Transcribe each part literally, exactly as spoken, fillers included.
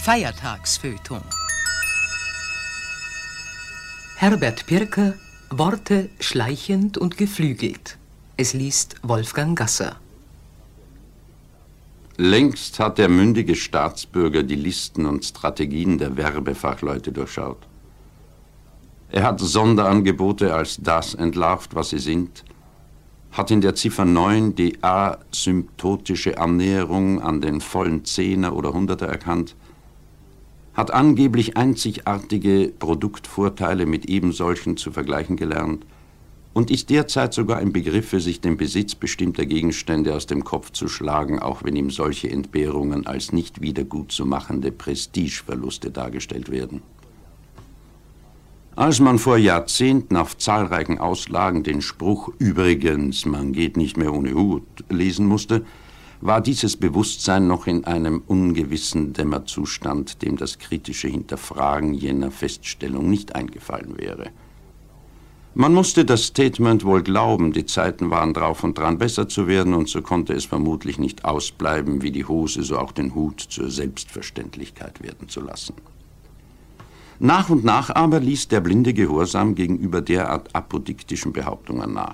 Feiertagsfeuilleton. Herbert Pirker, Worte schleichend und geflügelt. Es liest Wolfgang Gasser. Längst hat der mündige Staatsbürger die Listen und Strategien der Werbefachleute durchschaut. Er hat Sonderangebote als das entlarvt, was sie sind, hat in der Ziffer neun die asymptotische Annäherung an den vollen Zehner oder Hunderter erkannt, hat angeblich einzigartige Produktvorteile mit ebensolchen zu vergleichen gelernt und ist derzeit sogar im Begriffe, sich den Besitz bestimmter Gegenstände aus dem Kopf zu schlagen, auch wenn ihm solche Entbehrungen als nicht wiedergutzumachende Prestigeverluste dargestellt werden. Als man vor Jahrzehnten auf zahlreichen Auslagen den Spruch »Übrigens, man geht nicht mehr ohne Hut« lesen musste, war dieses Bewusstsein noch in einem ungewissen Dämmerzustand, dem das kritische Hinterfragen jener Feststellung nicht eingefallen wäre. Man musste das Statement wohl glauben, die Zeiten waren drauf und dran, besser zu werden, und so konnte es vermutlich nicht ausbleiben, wie die Hose, so auch den Hut zur Selbstverständlichkeit werden zu lassen. Nach und nach aber ließ der blinde Gehorsam gegenüber derart apodiktischen Behauptungen nach.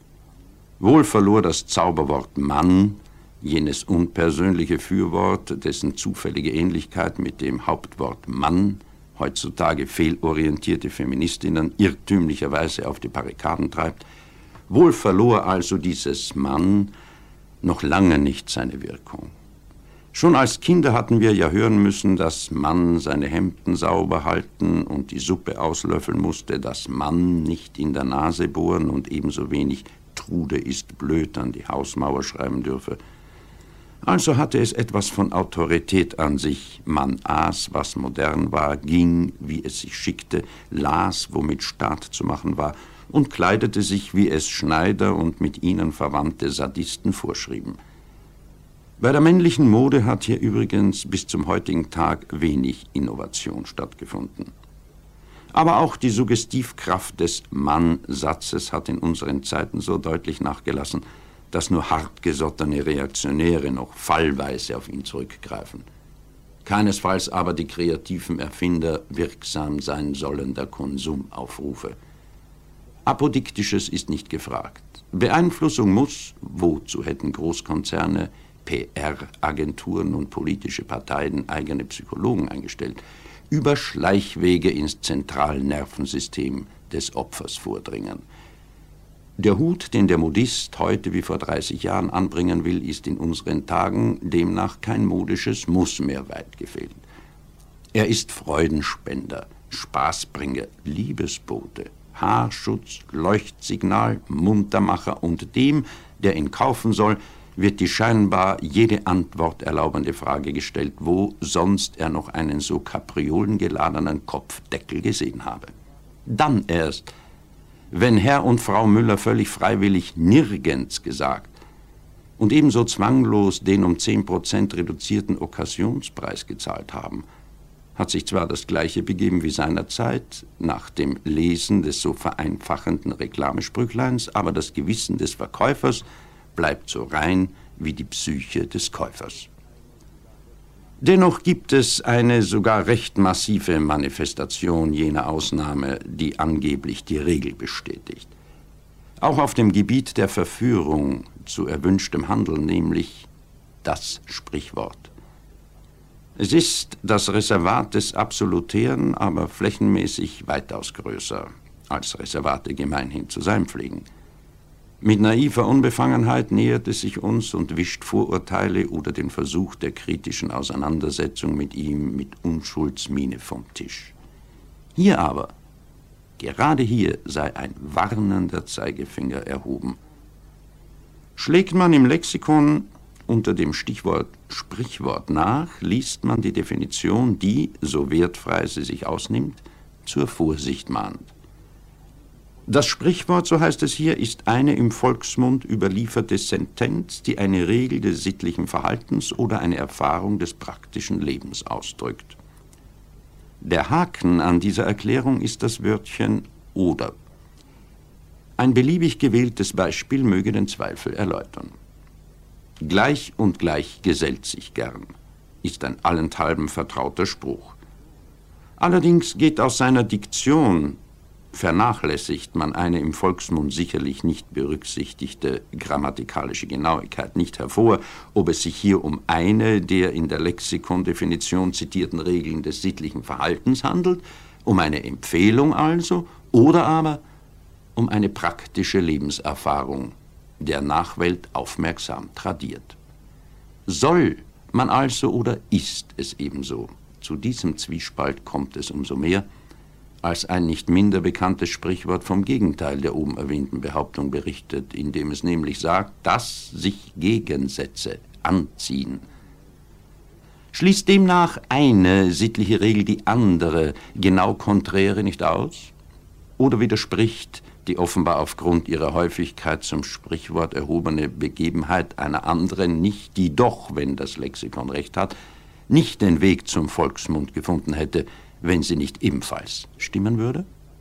Wohl verlor das Zauberwort Mann, jenes unpersönliche Fürwort, dessen zufällige Ähnlichkeit mit dem Hauptwort Mann heutzutage fehlorientierte Feministinnen irrtümlicherweise auf die Barrikaden treibt, wohl verlor also dieses Mann noch lange nicht seine Wirkung. Schon als Kinder hatten wir ja hören müssen, dass Mann seine Hemden sauber halten und die Suppe auslöffeln musste, dass Mann nicht in der Nase bohren und ebenso wenig Trude ist blöd an die Hausmauer schreiben dürfe. Also hatte es etwas von Autorität an sich. Man aß, was modern war, ging, wie es sich schickte, las, womit Staat zu machen war, und kleidete sich, wie es Schneider und mit ihnen verwandte Sadisten vorschrieben. Bei der männlichen Mode hat hier übrigens bis zum heutigen Tag wenig Innovation stattgefunden. Aber auch die Suggestivkraft des Mann-Satzes hat in unseren Zeiten so deutlich nachgelassen, dass nur hartgesottene Reaktionäre noch fallweise auf ihn zurückgreifen. Keinesfalls aber die kreativen Erfinder wirksam sein sollender Konsumaufrufe. Apodiktisches ist nicht gefragt. Beeinflussung muss, wozu hätten Großkonzerne, P R-Agenturen und politische Parteien eigene Psychologen eingestellt, über Schleichwege ins Zentralnervensystem des Opfers vordringen. Der Hut, den der Modist heute wie vor dreißig Jahren anbringen will, ist in unseren Tagen demnach kein modisches Muss mehr, weit gefehlt. Er ist Freudenspender, Spaßbringer, Liebesbote, Haarschutz, Leuchtsignal, Muntermacher, und dem, der ihn kaufen soll, wird die scheinbar jede Antwort erlaubende Frage gestellt, wo sonst er noch einen so kapriolengeladenen Kopfdeckel gesehen habe. Dann erst, wenn Herr und Frau Müller völlig freiwillig nirgends gesagt und ebenso zwanglos den um zehn Prozent reduzierten Okkasionspreis gezahlt haben, hat sich zwar das Gleiche begeben wie seinerzeit nach dem Lesen des so vereinfachenden Reklamesprüchleins, aber das Gewissen des Verkäufers bleibt so rein wie die Psyche des Käufers. Dennoch gibt es eine sogar recht massive Manifestation jener Ausnahme, die angeblich die Regel bestätigt. Auch auf dem Gebiet der Verführung zu erwünschtem Handeln, nämlich das Sprichwort. Es ist das Reservat des Absolutären, aber flächenmäßig weitaus größer, als Reservate gemeinhin zu sein pflegen. Mit naiver Unbefangenheit nähert es sich uns und wischt Vorurteile oder den Versuch der kritischen Auseinandersetzung mit ihm mit Unschuldsmiene vom Tisch. Hier aber, gerade hier, sei ein warnender Zeigefinger erhoben. Schlägt man im Lexikon unter dem Stichwort Sprichwort nach, liest man die Definition, die, so wertfrei sie sich ausnimmt, zur Vorsicht mahnt. Das Sprichwort, so heißt es hier, ist eine im Volksmund überlieferte Sentenz, die eine Regel des sittlichen Verhaltens oder eine Erfahrung des praktischen Lebens ausdrückt. Der Haken an dieser Erklärung ist das Wörtchen oder. Ein beliebig gewähltes Beispiel möge den Zweifel erläutern. Gleich und gleich gesellt sich gern. ist ein allenthalben vertrauter Spruch. Allerdings geht aus seiner Diktion, vernachlässigt man eine im Volksmund sicherlich nicht berücksichtigte grammatikalische Genauigkeit nicht hervor, ob es sich hier um eine der in der Lexikondefinition zitierten Regeln des sittlichen Verhaltens handelt, um eine Empfehlung also, oder aber um eine praktische Lebenserfahrung, der Nachwelt aufmerksam tradiert. Soll man also oder ist es ebenso? Zu diesem Zwiespalt kommt es umso mehr, als ein nicht minder bekanntes Sprichwort vom Gegenteil der oben erwähnten Behauptung berichtet, indem es nämlich sagt, dass sich Gegensätze anziehen. Schließt demnach eine sittliche Regel die andere genau konträre nicht aus? Oder widerspricht die offenbar aufgrund ihrer Häufigkeit zum Sprichwort erhobene Begebenheit einer anderen nicht, die doch, wenn das Lexikon recht hat, nicht den Weg zum Volksmund gefunden hätte, wenn sie nicht ebenfalls stimmen würde?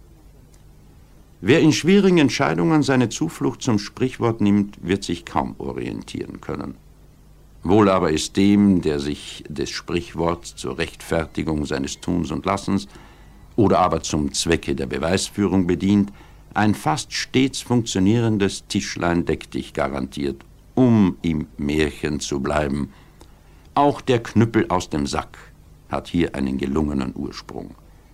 Wer in schwierigen Entscheidungen seine Zuflucht zum Sprichwort nimmt, wird sich kaum orientieren können. Wohl aber ist dem, der sich des Sprichworts zur Rechtfertigung seines Tuns und Lassens oder aber zum Zwecke der Beweisführung bedient, ein fast stets funktionierendes Tischlein deck dich garantiert, um im Märchen zu bleiben. Auch der Knüppel aus dem Sack hat hier einen gelungenen Ursprung.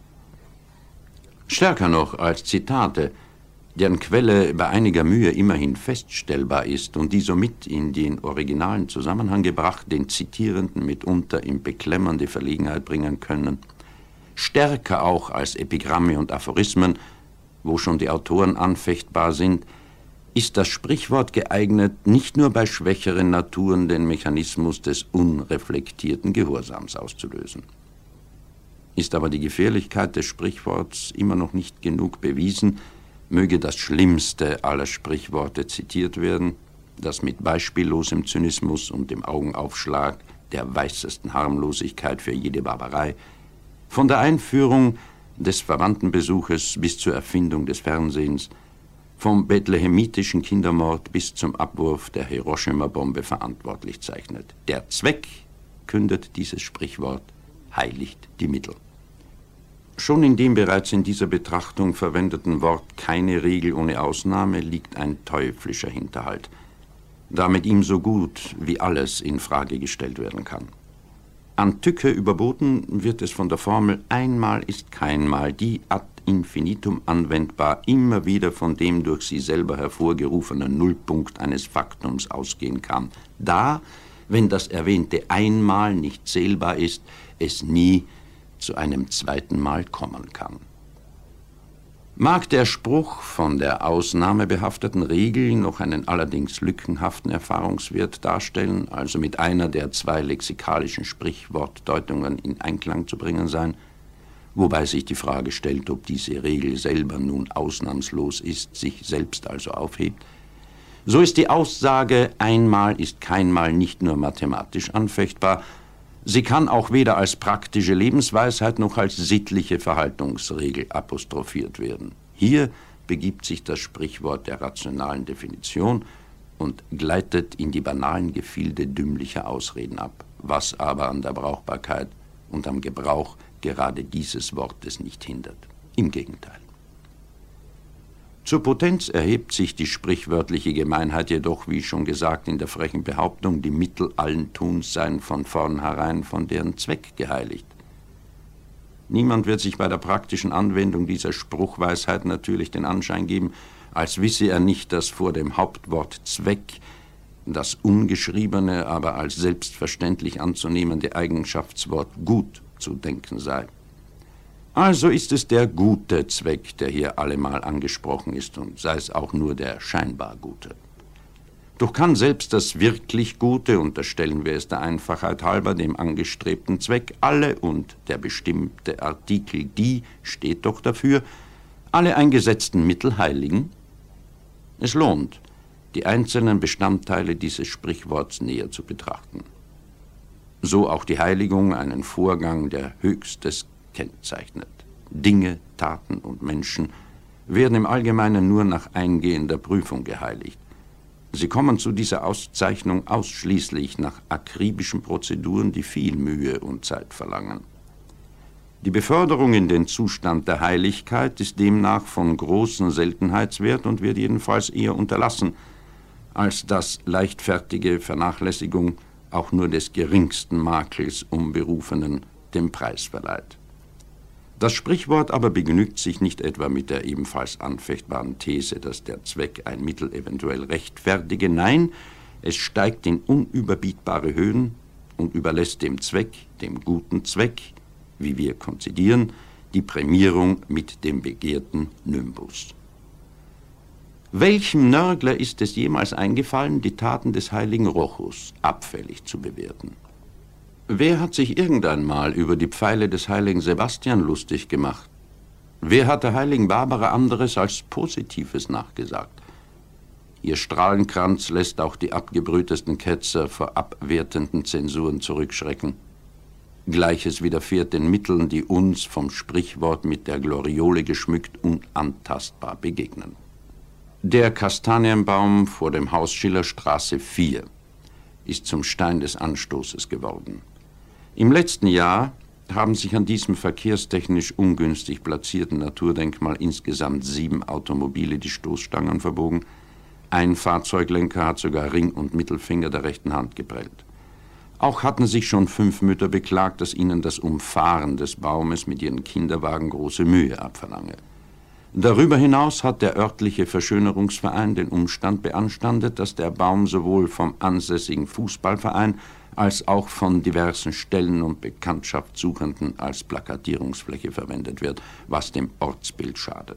Stärker noch als Zitate, deren Quelle bei einiger Mühe immerhin feststellbar ist und die somit in den originalen Zusammenhang gebracht den Zitierenden mitunter in beklemmende Verlegenheit bringen können. Stärker auch als Epigramme und Aphorismen, wo schon die Autoren anfechtbar sind, ist das Sprichwort geeignet, nicht nur bei schwächeren Naturen den Mechanismus des unreflektierten Gehorsams auszulösen. Ist aber die Gefährlichkeit des Sprichworts immer noch nicht genug bewiesen, möge das schlimmste aller Sprichworte zitiert werden, das mit beispiellosem Zynismus und dem Augenaufschlag der weißesten Harmlosigkeit für jede Barbarei von der Einführung des Verwandtenbesuches bis zur Erfindung des Fernsehens, vom bethlehemitischen Kindermord bis zum Abwurf der Hiroshima-Bombe verantwortlich zeichnet. Der Zweck, kündet dieses Sprichwort, heiligt die Mittel. Schon in dem bereits in dieser Betrachtung verwendeten Wort keine Regel ohne Ausnahme liegt ein teuflischer Hinterhalt, da mit ihm so gut wie alles in Frage gestellt werden kann. An Tücke überboten wird es von der Formel einmal ist keinmal, die ad infinitum anwendbar immer wieder von dem durch sie selber hervorgerufenen Nullpunkt eines Faktums ausgehen kann. Da, wenn das erwähnte einmal nicht zählbar ist, es nie zu einem zweiten Mal kommen kann. Mag der Spruch von der ausnahmebehafteten Regel noch einen allerdings lückenhaften Erfahrungswert darstellen, also mit einer der zwei lexikalischen Sprichwortdeutungen in Einklang zu bringen sein, wobei sich die Frage stellt, ob diese Regel selber nun ausnahmslos ist, sich selbst also aufhebt, so ist die Aussage einmal ist keinmal nicht nur mathematisch anfechtbar, sie kann auch weder als praktische Lebensweisheit noch als sittliche Verhaltungsregel apostrophiert werden. Hier begibt sich das Sprichwort der rationalen Definition und gleitet in die banalen Gefilde dümmlicher Ausreden ab, was aber an der Brauchbarkeit und am Gebrauch gerade dieses Wortes nicht hindert. Im Gegenteil. Zur Potenz erhebt sich die sprichwörtliche Gemeinheit jedoch, wie schon gesagt, in der frechen Behauptung, die Mittel allen Tuns seien von vornherein von deren Zweck geheiligt. Niemand wird sich bei der praktischen Anwendung dieser Spruchweisheit natürlich den Anschein geben, als wisse er nicht, dass vor dem Hauptwort Zweck das ungeschriebene, aber als selbstverständlich anzunehmende Eigenschaftswort gut zu denken sei. Also ist es der gute Zweck, der hier allemal angesprochen ist, und sei es auch nur der scheinbar gute. Doch kann selbst das wirklich Gute, unterstellen wir es der Einfachheit halber, dem angestrebten Zweck, alle und der bestimmte Artikel die steht doch dafür, alle eingesetzten Mittel heiligen? Es lohnt, die einzelnen Bestandteile dieses Sprichworts näher zu betrachten. So auch die Heiligung einen Vorgang, der Höchstes kennzeichnet. Dinge, Taten und Menschen werden im Allgemeinen nur nach eingehender Prüfung geheiligt. Sie kommen zu dieser Auszeichnung ausschließlich nach akribischen Prozeduren, die viel Mühe und Zeit verlangen. Die Beförderung in den Zustand der Heiligkeit ist demnach von großem Seltenheitswert und wird jedenfalls eher unterlassen, als dass leichtfertige Vernachlässigung auch nur des geringsten Makels Umberufenen den Preis verleiht. Das Sprichwort aber begnügt sich nicht etwa mit der ebenfalls anfechtbaren These, dass der Zweck ein Mittel eventuell rechtfertige. Nein, es steigt in unüberbietbare Höhen und überlässt dem Zweck, dem guten Zweck, wie wir konzidieren, die Prämierung mit dem begehrten Nimbus. Welchem Nörgler ist es jemals eingefallen, die Taten des heiligen Rochus abfällig zu bewerten? Wer hat sich irgendeinmal über die Pfeile des heiligen Sebastian lustig gemacht? Wer hat der heiligen Barbara anderes als Positives nachgesagt? Ihr Strahlenkranz lässt auch die abgebrühtesten Ketzer vor abwertenden Zensuren zurückschrecken. Gleiches widerfährt den Mitteln, die uns vom Sprichwort mit der Gloriole geschmückt unantastbar begegnen. Der Kastanienbaum vor dem Haus Schillerstraße vier ist zum Stein des Anstoßes geworden. Im letzten Jahr haben sich an diesem verkehrstechnisch ungünstig platzierten Naturdenkmal insgesamt sieben Automobile die Stoßstangen verbogen. Ein Fahrzeuglenker hat sogar Ring und Mittelfinger der rechten Hand geprellt. Auch hatten sich schon fünf Mütter beklagt, dass ihnen das Umfahren des Baumes mit ihren Kinderwagen große Mühe abverlange. Darüber hinaus hat der örtliche Verschönerungsverein den Umstand beanstandet, dass der Baum sowohl vom ansässigen Fußballverein als auch von diversen Stellen und Bekanntschaftssuchenden als Plakatierungsfläche verwendet wird, was dem Ortsbild schadet.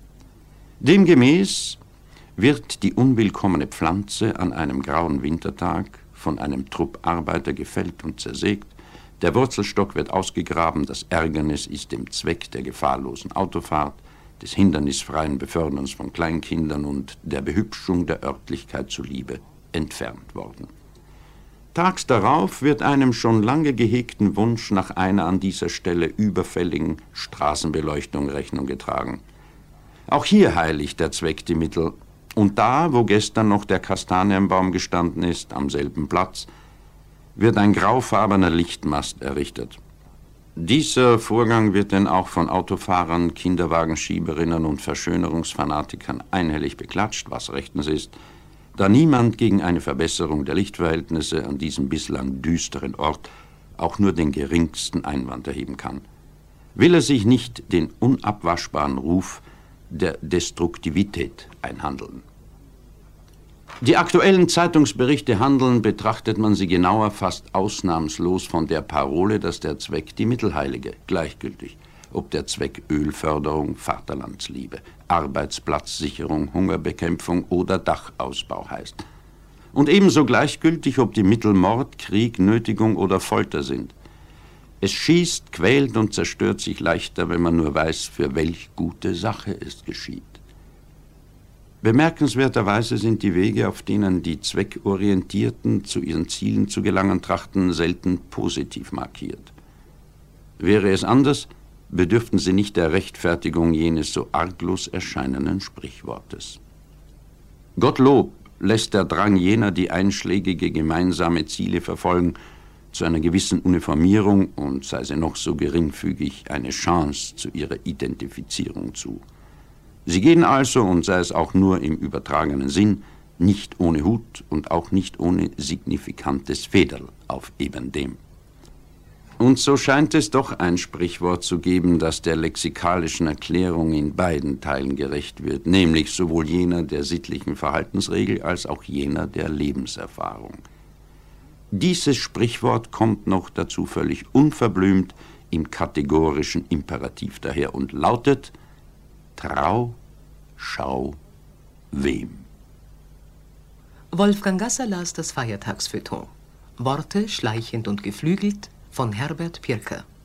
Demgemäß wird die unwillkommene Pflanze an einem grauen Wintertag von einem Trupp Arbeiter gefällt und zersägt, der Wurzelstock wird ausgegraben, das Ärgernis ist dem Zweck der gefahrlosen Autofahrt, des hindernisfreien Beförderns von Kleinkindern und der Behübschung der Örtlichkeit zuliebe entfernt worden. Tags darauf wird einem schon lange gehegten Wunsch nach einer an dieser Stelle überfälligen Straßenbeleuchtung Rechnung getragen. Auch hier heiligt der Zweck die Mittel. Und da, wo gestern noch der Kastanienbaum gestanden ist, am selben Platz, wird ein graufarbener Lichtmast errichtet. Dieser Vorgang wird denn auch von Autofahrern, Kinderwagenschieberinnen und Verschönerungsfanatikern einhellig beklatscht, was rechtens ist, da niemand gegen eine Verbesserung der Lichtverhältnisse an diesem bislang düsteren Ort auch nur den geringsten Einwand erheben kann. Will er sich nicht den unabwaschbaren Ruf der Destruktivität einhandeln. Die aktuellen Zeitungsberichte handeln, betrachtet man sie genauer, fast ausnahmslos von der Parole, dass der Zweck die Mittel heilige, gleichgültig, ob der Zweck Ölförderung, Vaterlandsliebe, Arbeitsplatzsicherung, Hungerbekämpfung oder Dachausbau heißt. Und ebenso gleichgültig, ob die Mittel Mord, Krieg, Nötigung oder Folter sind. Es schießt, quält und zerstört sich leichter, wenn man nur weiß, für welch gute Sache es geschieht. Bemerkenswerterweise sind die Wege, auf denen die Zweckorientierten zu ihren Zielen zu gelangen trachten, selten positiv markiert. Wäre es anders, bedürften sie nicht der Rechtfertigung jenes so arglos erscheinenden Sprichwortes. Gottlob lässt der Drang jener, die einschlägige gemeinsame Ziele verfolgen, zu einer gewissen Uniformierung und sei sie noch so geringfügig eine Chance zu ihrer Identifizierung zu. Sie gehen also, und sei es auch nur im übertragenen Sinn, nicht ohne Hut und auch nicht ohne signifikantes Federl auf eben dem. Und so scheint es doch ein Sprichwort zu geben, das der lexikalischen Erklärung in beiden Teilen gerecht wird, nämlich sowohl jener der sittlichen Verhaltensregel als auch jener der Lebenserfahrung. Dieses Sprichwort kommt noch dazu völlig unverblümt im kategorischen Imperativ daher und lautet: Trau, schau, wem. Wolfgang Gasser las das Feiertagsfeuilleton. Worte schleichend und geflügelt von Herbert Pirker.